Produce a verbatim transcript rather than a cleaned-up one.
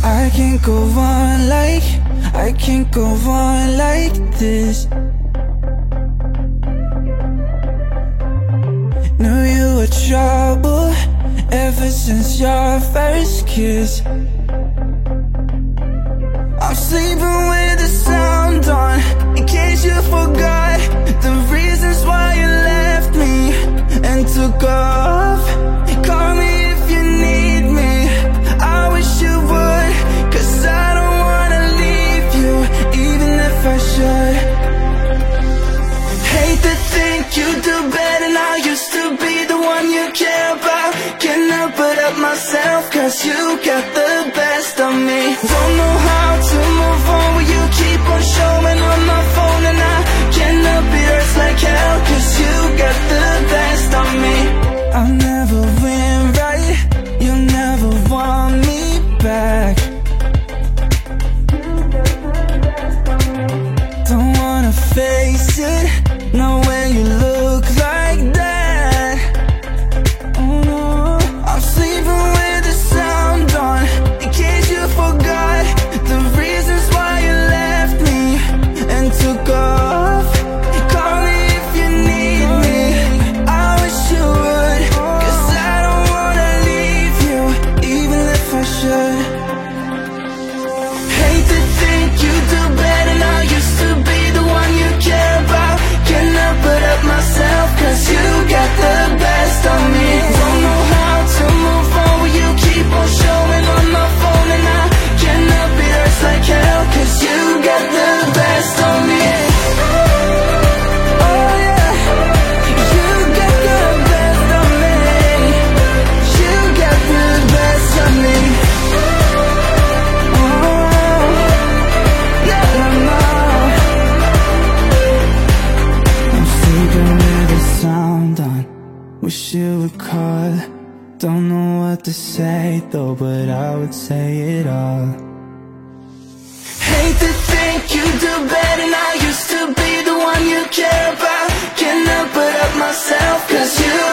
I can't go on like, I can't go on like this. Knew you were trouble ever since your first kiss. I'm sleeping with the sound on, in case you forgot the reasons why you left me and took off. Call me if you need me, I wish you would, cause I don't wanna leave you, even if I should. Hate to think you do better now, used to be the one you care about. Cannot put up myself, cause you got the best of me. Don't know how to move on when you keep on showing on my phone, and I cannot be hurt like hell, cause you got the best of me. I'll never win right, you'll never want me back. Don't wanna face it, no way you look like that. Oh no, I'm sleeping with the sound on, in case you forgot the reasons why you left me and took off. Call me if you need me, I wish you would, cause I don't wanna leave you, even if I should. Hate to think you do better now, used to be the one you care about. Cannot put up myself, cause you got the best of me. Don't know how to move on when you keep on showing on my phone, and I cannot be hurt like hell, cause you got the best of me. Oh yeah, you got the best of me. You got the best of me. Oh, yeah, I know. I'm sleeping with the sound on, wish you would call. Don't know what to say though, but I would say it all. Hate to think you do better now, used to be the one you care about. Cannot put up myself, cause you